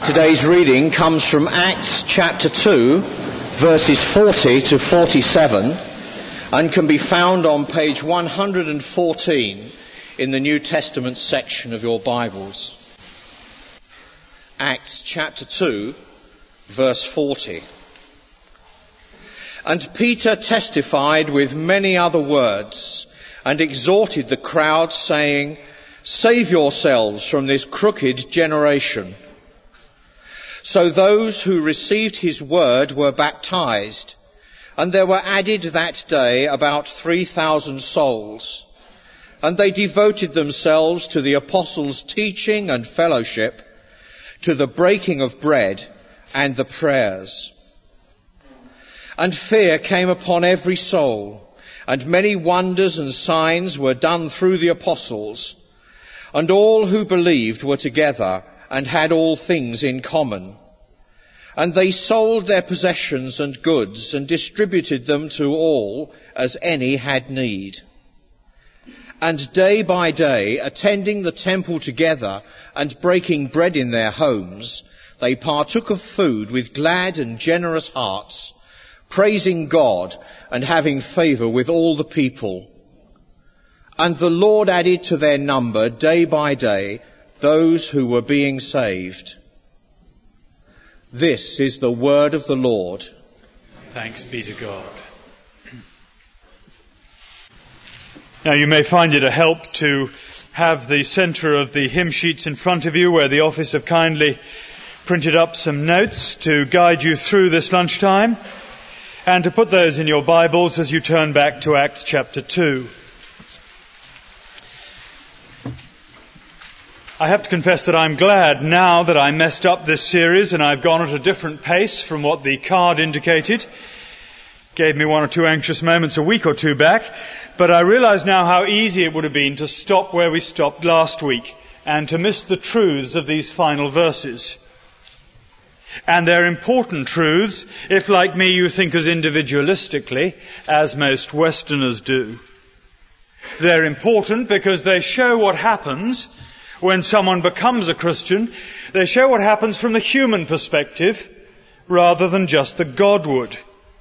Today's reading comes from Acts chapter 2, verses 40 to 47, and can be found on page 114 in the New Testament section of your Bibles. Acts chapter 2, verse 40. And Peter testified with many other words and exhorted the crowd, saying, "Save yourselves from this crooked generation." So those who received his word were baptized, and there were added that day about 3,000 souls. And they devoted themselves to the apostles' teaching and fellowship, to the breaking of bread and the prayers. And fear came upon every soul, and many wonders and signs were done through the apostles. And all who believed were together and had all things in common. And they sold their possessions and goods and distributed them to all as any had need. And day by day, attending the temple together and breaking bread in their homes, they partook of food with glad and generous hearts, praising God and having favour with all the people. And the Lord added to their number day by day those who were being saved. This is the word of the Lord. Thanks be to God. Now you may find it a help to have the centre of the hymn sheets in front of you, where the office have kindly printed up some notes to guide you through this lunchtime, and to put those in your Bibles as you turn back to Acts chapter 2. I have to confess that I'm glad now that I messed up this series and I've gone at a different pace from what the card indicated. Gave me one or two anxious moments a week or two back, but I realise now how easy it would have been to stop where we stopped last week and to miss the truths of these final verses. And they're important truths if, like me, you think as individualistically as most Westerners do. They're important because they show what happens when someone becomes a Christian. They show what happens from the human perspective rather than just the Godward.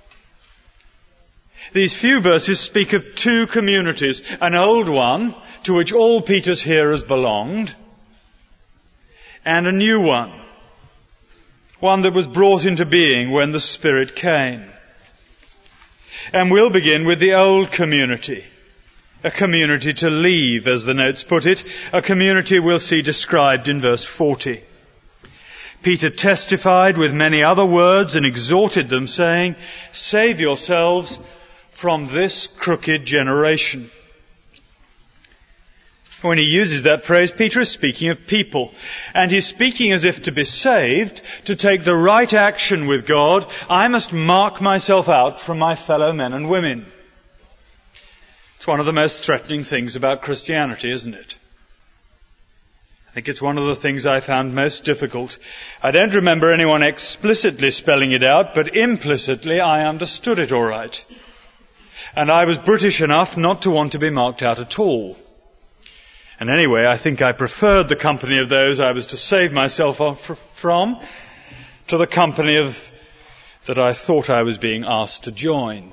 These few verses speak of two communities, an old one to which all Peter's hearers belonged, and a new one that was brought into being when the Spirit came. And we'll begin with the old community. A community to leave, as the notes put it, a community we'll see described in verse 40. Peter testified with many other words and exhorted them, saying, "Save yourselves from this crooked generation." When he uses that phrase, Peter is speaking of people, and he's speaking as if to be saved, to take the right action with God, I must mark myself out from my fellow men and women. It's one of the most threatening things about Christianity, isn't it? I think it's one of the things I found most difficult. I don't remember anyone explicitly spelling it out, but implicitly I understood it all right. And I was British enough not to want to be marked out at all. And anyway, I think I preferred the company of those I was to save myself from to the company of that I thought I was being asked to join.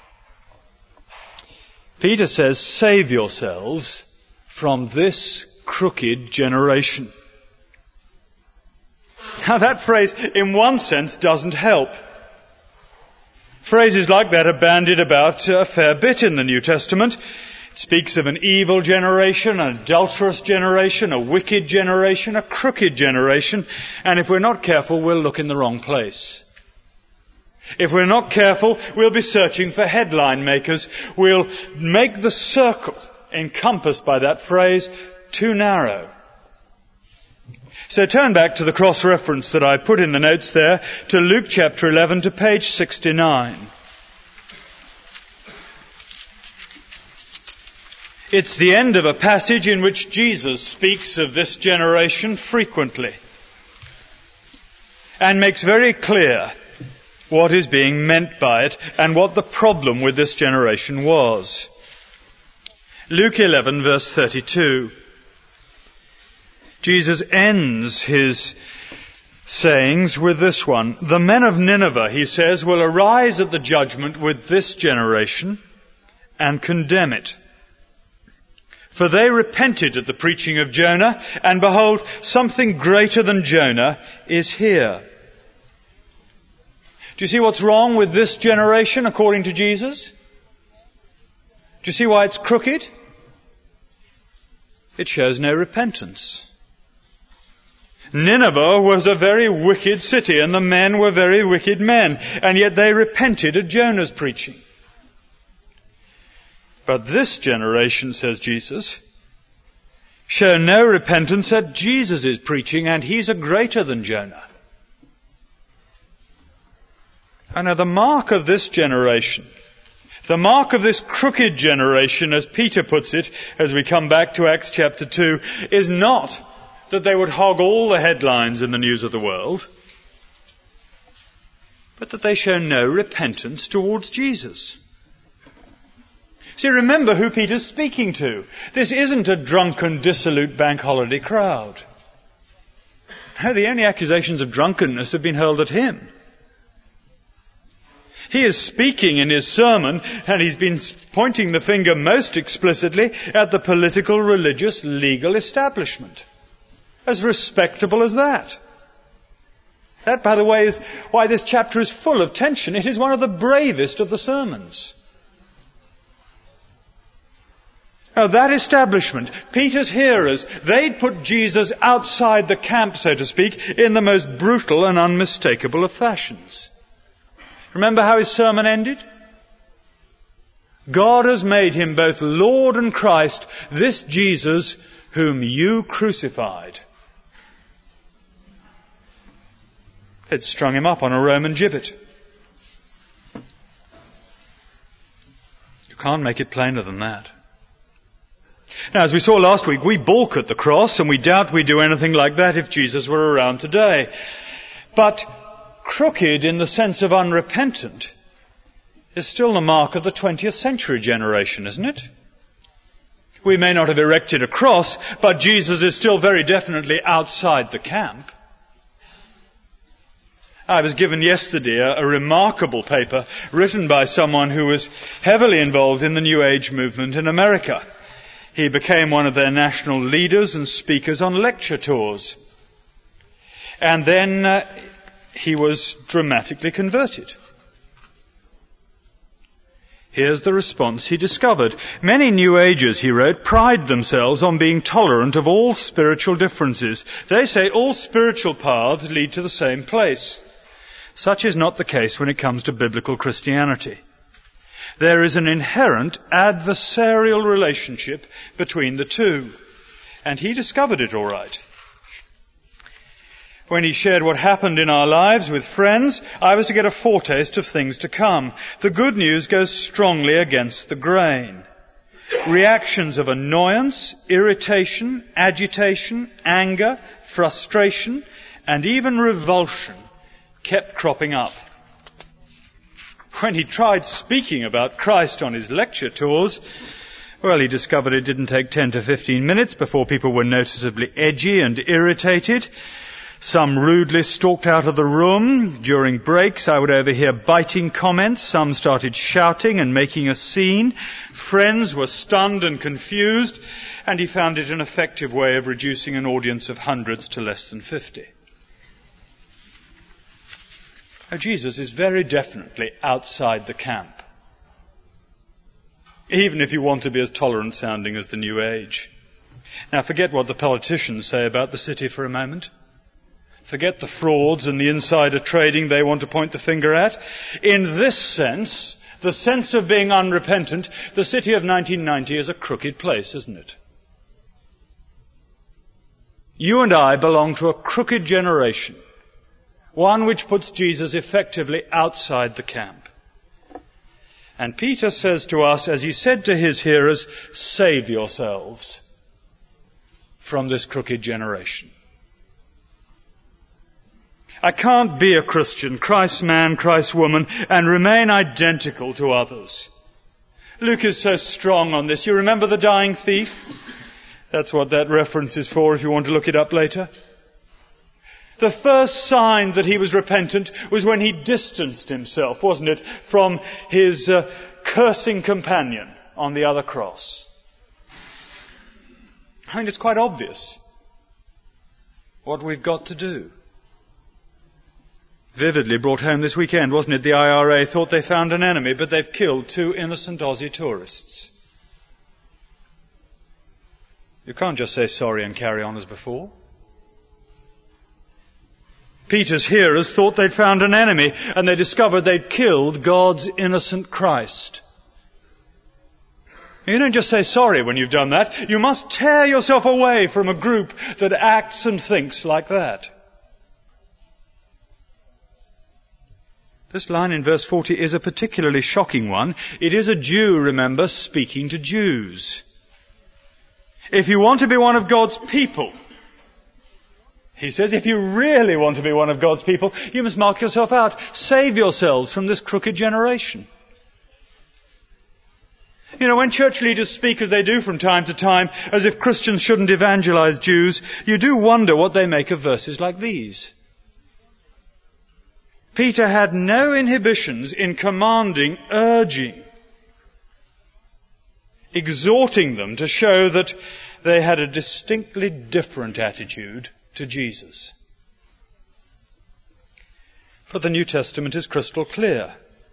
Peter says, "Save yourselves from this crooked generation." Now that phrase, in one sense, doesn't help. Phrases like that are bandied about a fair bit in the New Testament. It speaks of an evil generation, an adulterous generation, a wicked generation, a crooked generation, and if we're not careful, we'll look in the wrong place. If we're not careful, we'll be searching for headline makers. We'll make the circle encompassed by that phrase too narrow. So turn back to the cross-reference that I put in the notes there, to Luke chapter 11, to page 69. It's the end of a passage in which Jesus speaks of this generation frequently and makes very clear what is being meant by it and what the problem with this generation was. Luke 11, verse 32. Jesus ends his sayings with this one. The men of Nineveh, he says, will arise at the judgment with this generation and condemn it. For they repented at the preaching of Jonah, and behold, something greater than Jonah is here. Do you see what's wrong with this generation according to Jesus? Do you see why it's crooked? It shows no repentance. Nineveh was a very wicked city, and the men were very wicked men, and yet they repented at Jonah's preaching. But this generation, says Jesus, show no repentance at Jesus' preaching, and he's a greater than Jonah. And now the mark of this generation, the mark of this crooked generation, as Peter puts it, as we come back to Acts chapter 2, is not that they would hog all the headlines in the news of the world, but that they show no repentance towards Jesus. See, remember who Peter's speaking to. This isn't a drunken, dissolute bank holiday crowd. No, the only accusations of drunkenness have been hurled at him. He is speaking in his sermon, and he's been pointing the finger most explicitly at the political, religious, legal establishment. As respectable as that. That, by the way, is why this chapter is full of tension. It is one of the bravest of the sermons. Now, that establishment, Peter's hearers, they'd put Jesus outside the camp, so to speak, in the most brutal and unmistakable of fashions. Remember how his sermon ended? God has made him both Lord and Christ, this Jesus whom you crucified. They'd strung him up on a Roman gibbet. You can't make it plainer than that. Now, as we saw last week, we balk at the cross, and we doubt we'd do anything like that if Jesus were around today. But crooked in the sense of unrepentant is still the mark of the 20th century generation, isn't it? We may not have erected a cross, but Jesus is still very definitely outside the camp. I was given yesterday a remarkable paper written by someone who was heavily involved in the New Age movement in America. He became one of their national leaders and speakers on lecture tours. And then he was dramatically converted. Here's the response he discovered. Many New Agers, he wrote, pride themselves on being tolerant of all spiritual differences. They say all spiritual paths lead to the same place. Such is not the case when it comes to biblical Christianity. There is an inherent adversarial relationship between the two. And he discovered it all right. When he shared what happened in our lives with friends, I was to get a foretaste of things to come. The good news goes strongly against the grain. Reactions of annoyance, irritation, agitation, anger, frustration, and even revulsion kept cropping up. When he tried speaking about Christ on his lecture tours, well, he discovered it didn't take 10 to 15 minutes before people were noticeably edgy and irritated. Some rudely stalked out of the room. During breaks, I would overhear biting comments. Some started shouting and making a scene. Friends were stunned and confused, and he found it an effective way of reducing an audience of hundreds to less than 50. Now, Jesus is very definitely outside the camp, even if you want to be as tolerant-sounding as the New Age. Now, forget what the politicians say about the city for a moment. Forget the frauds and the insider trading they want to point the finger at. In this sense, the sense of being unrepentant, the city of 1990 is a crooked place, isn't it? You and I belong to a crooked generation, one which puts Jesus effectively outside the camp. And Peter says to us, as he said to his hearers, save yourselves from this crooked generation. I can't be a Christian, Christ's man, Christ's woman, and remain identical to others. Luke is so strong on this. You remember the dying thief? That's what that reference is for if you want to look it up later. The first sign that he was repentant was when he distanced himself, wasn't it, from his cursing companion on the other cross. I mean, it's quite obvious what we've got to do. Vividly brought home this weekend, wasn't it? The IRA thought they found an enemy, but they've killed 2 innocent Aussie tourists. You can't just say sorry and carry on as before. Peter's hearers thought they'd found an enemy, and they discovered they'd killed God's innocent Christ. You don't just say sorry when you've done that. You must tear yourself away from a group that acts and thinks like that. This line in verse 40 is a particularly shocking one. It is a Jew, remember, speaking to Jews. If you want to be one of God's people, he says, if you really want to be one of God's people, you must mark yourself out. Save yourselves from this crooked generation. You know, when church leaders speak as they do from time to time, as if Christians shouldn't evangelize Jews, you do wonder what they make of verses like these. Peter had no inhibitions in commanding, urging, exhorting them to show that they had a distinctly different attitude to Jesus. For the New Testament is crystal clear.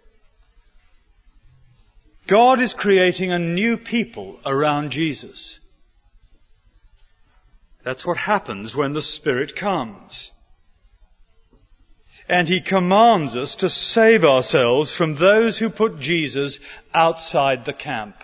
God is creating a new people around Jesus. That's what happens when the Spirit comes. And He commands us to save ourselves from those who put Jesus outside the camp.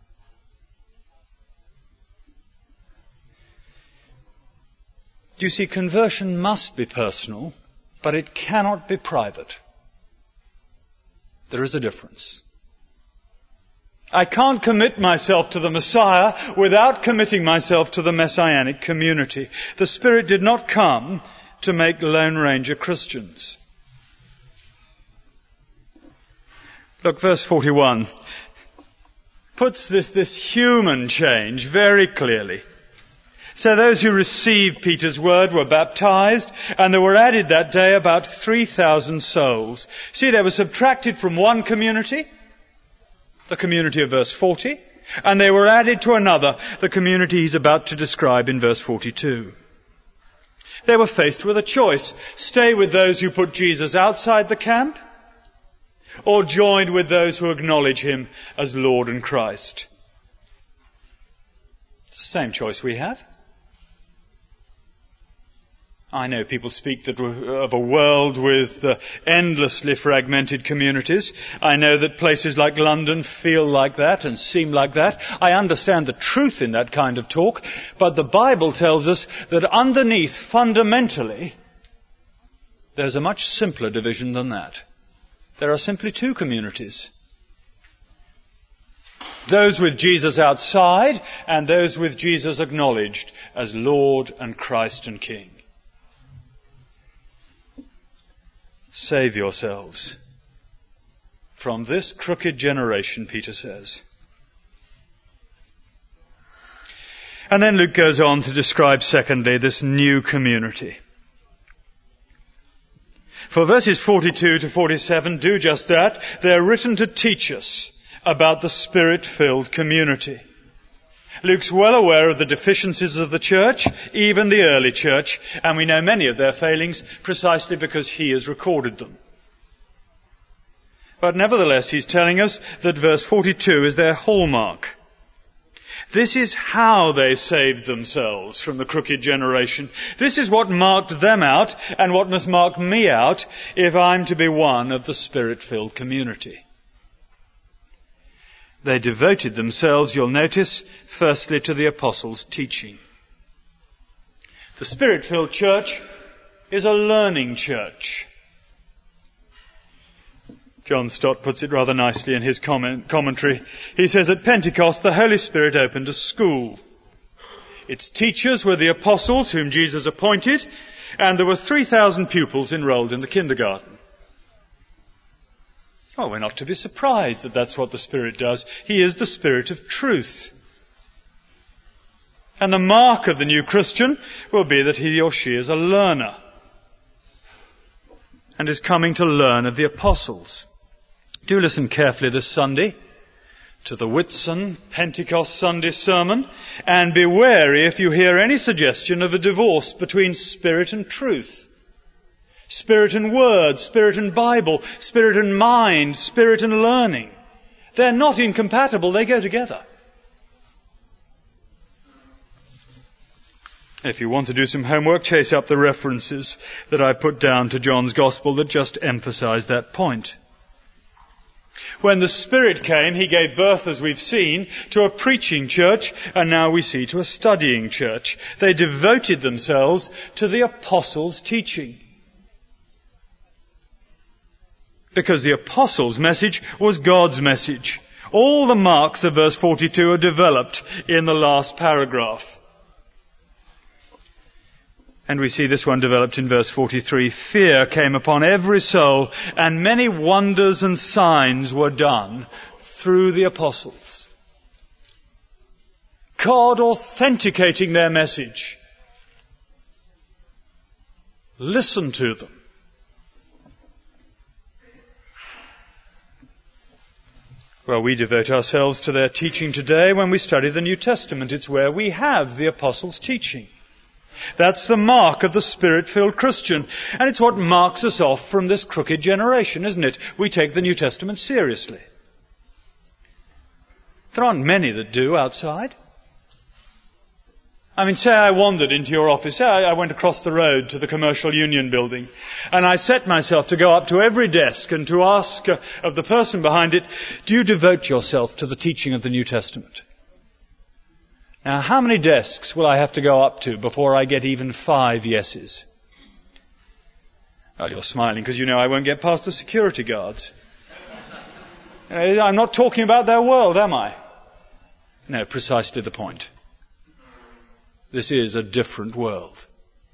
You see, conversion must be personal, but it cannot be private. There is a difference. I can't commit myself to the Messiah without committing myself to the Messianic community. The Spirit did not come to make Lone Ranger Christians. Look, verse 41 puts this human change very clearly. So those who received Peter's word were baptized, and there were added that day about 3,000 souls. See, they were subtracted from one community, the community of verse 40, and they were added to another, the community he's about to describe in verse 42. They were faced with a choice: stay with those who put Jesus outside the camp, or join with those who acknowledge him as Lord and Christ. It's the same choice we have. I know people speak of a world with endlessly fragmented communities. I know that places like London feel like that and seem like that. I understand the truth in that kind of talk, but the Bible tells us that underneath, fundamentally, there's a much simpler division than that. There are simply 2 communities. Those with Jesus outside and those with Jesus acknowledged as Lord and Christ and King. Save yourselves from this crooked generation, Peter says. And then Luke goes on to describe, secondly, this new community. For verses 42 to 47 do just that. They're written to teach us about the Spirit-filled community. Luke's well aware of the deficiencies of the church, even the early church, and we know many of their failings precisely because he has recorded them. But nevertheless, he's telling us that verse 42 is their hallmark. This is how they saved themselves from the crooked generation. This is what marked them out and what must mark me out if I'm to be one of the Spirit-filled community. They devoted themselves, you'll notice, firstly to the apostles' teaching. The Spirit-filled church is a learning church. John Stott puts it rather nicely in his commentary. He says, at Pentecost, the Holy Spirit opened a school. Its teachers were the apostles whom Jesus appointed, and there were 3,000 pupils enrolled in the kindergarten. Oh, we're not to be surprised that that's what the Spirit does. He is the Spirit of truth. And the mark of the new Christian will be that he or she is a learner. and is coming to learn of the apostles. Do listen carefully this Sunday to the Whitsun Pentecost Sunday sermon, and be wary if you hear any suggestion of a divorce between spirit and truth. Spirit and word, spirit and Bible, spirit and mind, spirit and learning. They're not incompatible, they go together. If you want to do some homework, chase up the references that I put down to John's Gospel that just emphasize that point. When the Spirit came, he gave birth, as we've seen, to a preaching church, and now we see to a studying church. They devoted themselves to the apostles' teaching. Because the apostles' message was God's message. All the marks of verse 42 are developed in the last paragraph. And we see this one developed in verse 43. Fear came upon every soul, and many wonders and signs were done through the apostles. God authenticating their message. Listen to them. Well, we devote ourselves to their teaching today when we study the New Testament. It's where we have the apostles' teaching. That's the mark of the Spirit-filled Christian. And it's what marks us off from this crooked generation, isn't it? We take the New Testament seriously. There aren't many that do outside. I mean, say I wandered into your office. Say I went across the road to the Commercial Union building, and I set myself to go up to every desk and to ask of the person behind it, do you devote yourself to the teaching of the New Testament? Now, how many desks will I have to go up to before I get even 5 yeses? Well, you're smiling because you know I won't get past the security guards. I'm not talking about their world, am I? No, precisely the point. This is a different world.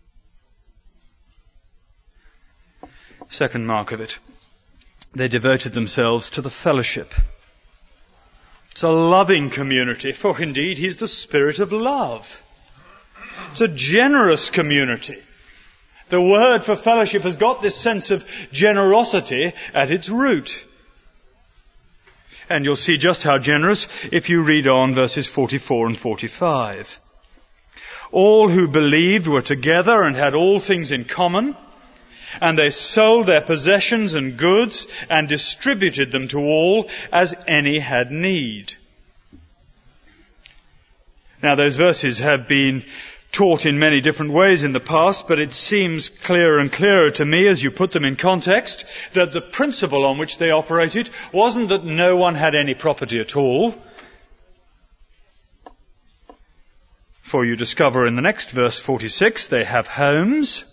Second mark of it. They devoted themselves to the fellowship. It's a loving community, for indeed he's the Spirit of love. It's a generous community. The word for fellowship has got this sense of generosity at its root. And you'll see just how generous if you read on verses 44 and 45. All who believed were together and had all things in common, and they sold their possessions and goods and distributed them to all as any had need. Now, those verses have been taught in many different ways in the past, but it seems clearer and clearer to me as you put them in context that the principle on which they operated wasn't that no one had any property at all. For you discover in the next verse 46, they have homes.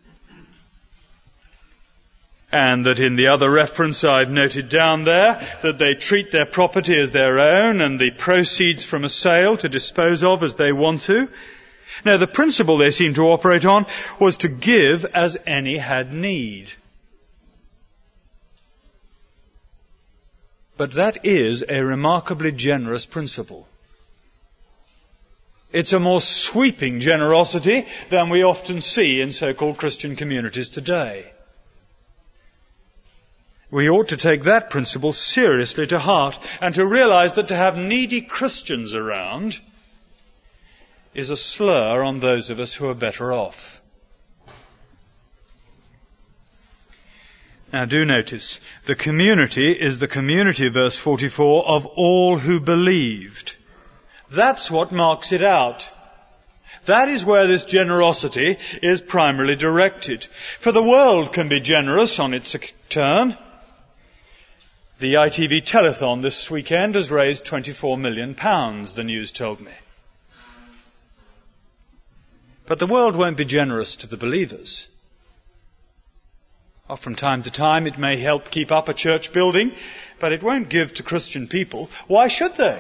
And that in the other reference I've noted down there, that they treat their property as their own and the proceeds from a sale to dispose of as they want to. Now, the principle they seem to operate on was to give as any had need. But that is a remarkably generous principle. It's a more sweeping generosity than we often see in so-called Christian communities today. We ought to take that principle seriously to heart and to realize that to have needy Christians around is a slur on those of us who are better off. Now do notice, the community is the community, verse 44, of all who believed. That's what marks it out. That is where this generosity is primarily directed. For the world can be generous on its turn. The ITV telethon this weekend has raised £24 million, the news told me. But the world won't be generous to the believers. Or from time to time it may help keep up a church building, but it won't give to Christian people. Why should they?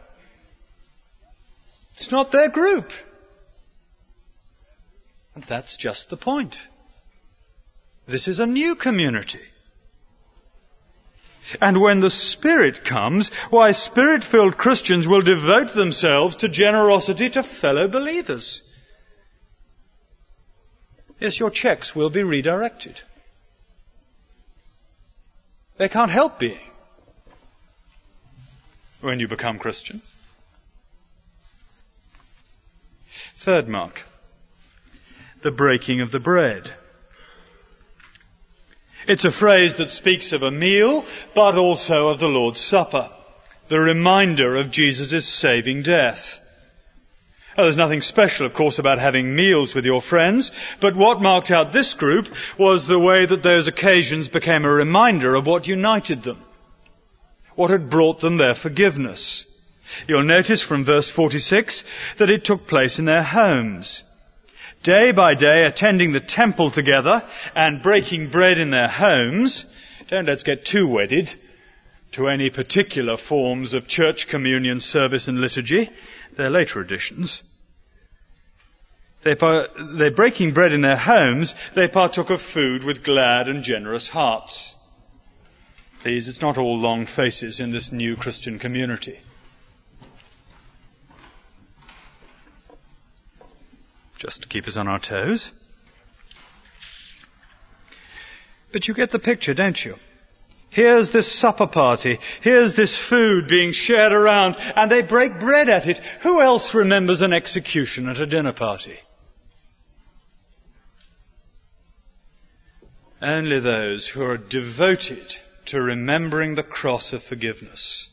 It's not their group. And that's just the point. This is a new community. And when the Spirit comes, why, Spirit-filled Christians will devote themselves to generosity to fellow believers. Yes, your checks will be redirected. They can't help being when you become Christian. Third mark, the breaking of the bread. It's a phrase that speaks of a meal, but also of the Lord's Supper, the reminder of Jesus' saving death. There's nothing special, of course, about having meals with your friends, but what marked out this group was the way that those occasions became a reminder of what united them, what had brought them their forgiveness. You'll notice from verse 46 that it took place in their homes. Day by day, attending the temple together and breaking bread in their homes. Don't let's get too wedded to any particular forms of church communion service and liturgy. They're later additions. They're breaking bread in their homes. They partook of food with glad and generous hearts. Please, it's not all long faces in this new Christian community. Just to keep us on our toes. But you get the picture, don't you? Here's this supper party. Here's this food being shared around, and they break bread at it. Who else remembers an execution at a dinner party? Only those who are devoted to remembering the cross of forgiveness.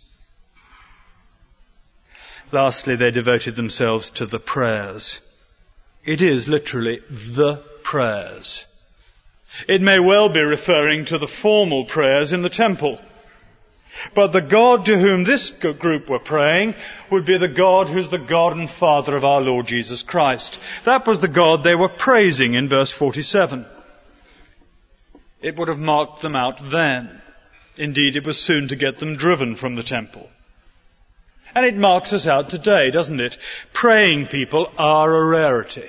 Lastly, they devoted themselves to the prayers. It is literally the prayers. It may well be referring to the formal prayers in the temple. But the God to whom this group were praying would be the God who's the God and Father of our Lord Jesus Christ. That was the God they were praising in verse 47. It would have marked them out then. Indeed, it was soon to get them driven from the temple. And it marks us out today, doesn't it? Praying people are a rarity.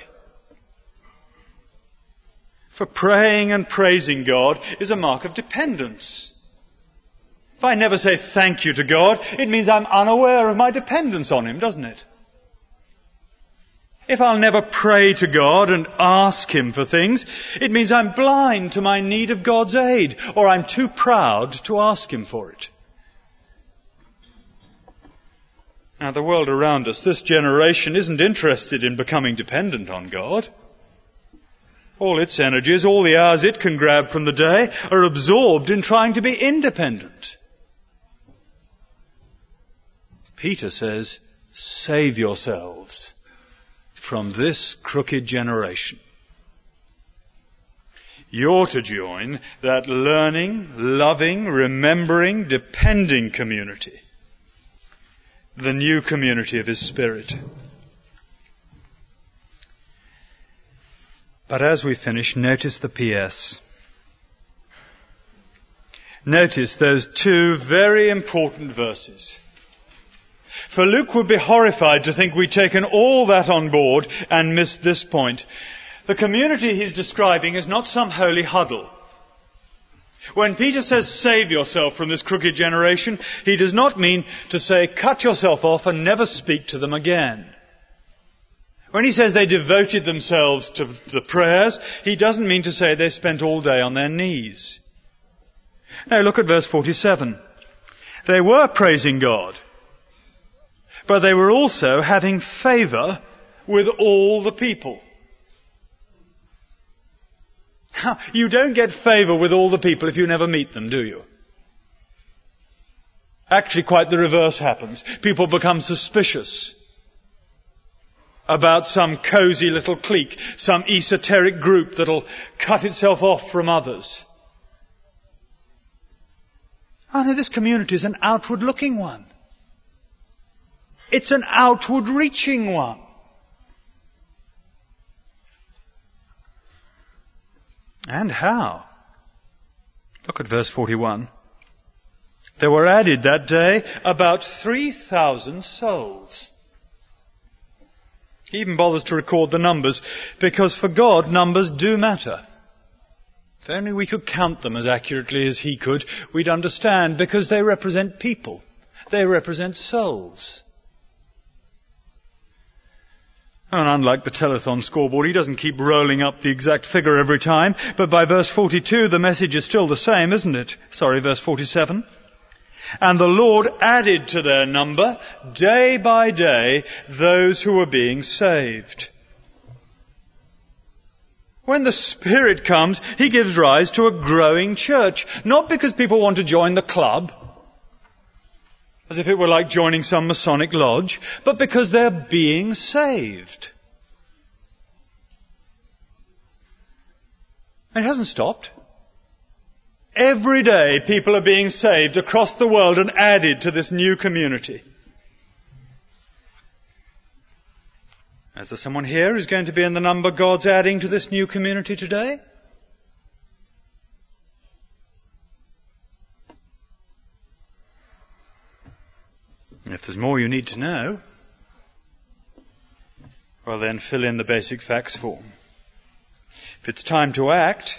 For praying and praising God is a mark of dependence. If I never say thank you to God, it means I'm unaware of my dependence on Him, doesn't it? If I'll never pray to God and ask Him for things, it means I'm blind to my need of God's aid, or I'm too proud to ask Him for it. Now, the world around us, this generation, isn't interested in becoming dependent on God. All its energies, all the hours it can grab from the day, are absorbed in trying to be independent. Peter says, save yourselves from this crooked generation. You're to join that learning, loving, remembering, depending community, the new community of His Spirit. But as we finish, notice the P.S. Notice those two very important verses. For Luke would be horrified to think we'd taken all that on board and missed this point. The community he's describing is not some holy huddle. When Peter says, save yourself from this crooked generation, he does not mean to say, cut yourself off and never speak to them again. When he says they devoted themselves to the prayers, he doesn't mean to say they spent all day on their knees. Now look at verse 47. They were praising God, but they were also having favour with all the people. You don't get favour with all the people if you never meet them, do you? Actually, quite the reverse happens. People become suspicious about some cosy little clique, some esoteric group that'll cut itself off from others. Oh no, this community is an outward-looking one. It's an outward-reaching one. And how? Look at verse 41. There were added that day about 3,000 souls. He even bothers to record the numbers, because for God, numbers do matter. If only we could count them as accurately as He could, we'd understand, because they represent people. They represent souls. And unlike the telethon scoreboard, he doesn't keep rolling up the exact figure every time. But by verse 42, the message is still the same, isn't it? Sorry, verse 47. And the Lord added to their number, day by day, those who were being saved. When the Spirit comes, He gives rise to a growing church. Not because people want to join the club, as if it were like joining some Masonic lodge, but because they're being saved. And it hasn't stopped. Every day people are being saved across the world and added to this new community. Is there someone here who's going to be in the number God's adding to this new community today? If there's more you need to know, well then fill in the basic facts form. If it's time to act,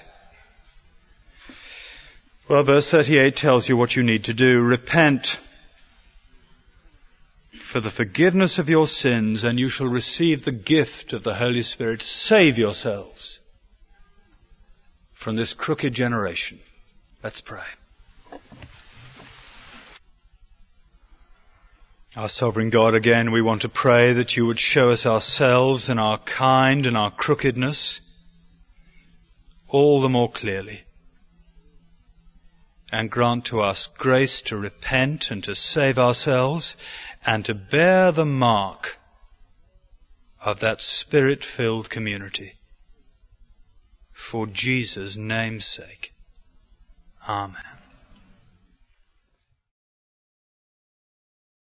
well, verse 38 tells you what you need to do. Repent for the forgiveness of your sins, and you shall receive the gift of the Holy Spirit. Save yourselves from this crooked generation. Let's pray. Our sovereign God, again, we want to pray that you would show us ourselves and our kind and our crookedness all the more clearly, and grant to us grace to repent and to save ourselves and to bear the mark of that Spirit-filled community. For Jesus' name's sake. Amen.